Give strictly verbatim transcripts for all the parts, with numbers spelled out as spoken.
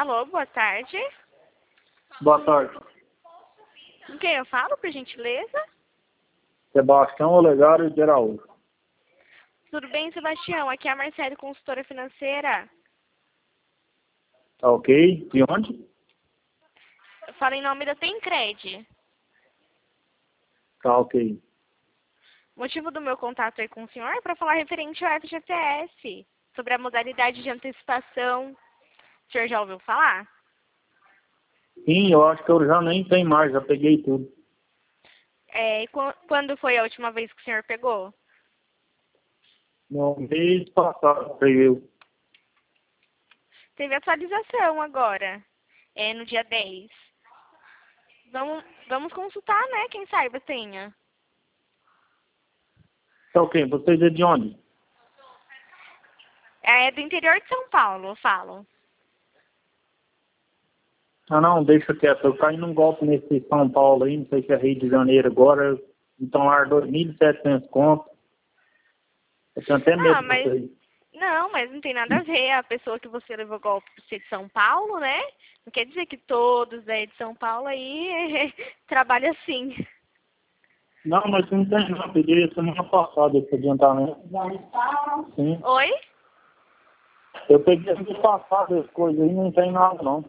Alô, boa tarde. Boa tarde. Com quem eu falo, por gentileza? Sebastião Olegário de Araújo. Tudo bem, Sebastião? Aqui é a Marcele, consultora financeira. Tá ok? De onde? Eu falo em nome da Tencred. Tá ok. O motivo do meu contato aí com o senhor é para falar referente ao F G T S, sobre a modalidade de antecipação. O senhor já ouviu falar? Sim, eu acho que eu já nem tenho mais, já peguei tudo. É, e qu- quando foi a última vez que o senhor pegou? No mês passado, creio eu. Teve atualização agora, é no dia dez. Vamos, vamos consultar, né? Quem saiba tenha. Tá ok. Vocês é de onde? É do interior de São Paulo, eu falo. Ah não, deixa quieto. Eu caí num golpe nesse São Paulo aí, não sei se é Rio de Janeiro agora. Então lá dois mil e setecentos conto. Eu tenho até medo Ah, de mas... vocês. Não, mas não tem nada a ver. A pessoa que você levou golpe por ser de São Paulo, né? Não quer dizer que todos aí de São Paulo aí trabalham assim. Não, mas não tem não. Eu peguei semana passada esse adiantamento. Sim. Oi? Eu peguei semana passada as coisas aí, não tem nada não.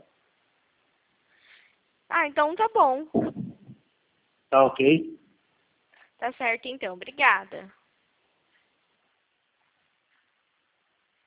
Ah, então tá bom. Tá ok? Tá certo então. Obrigada.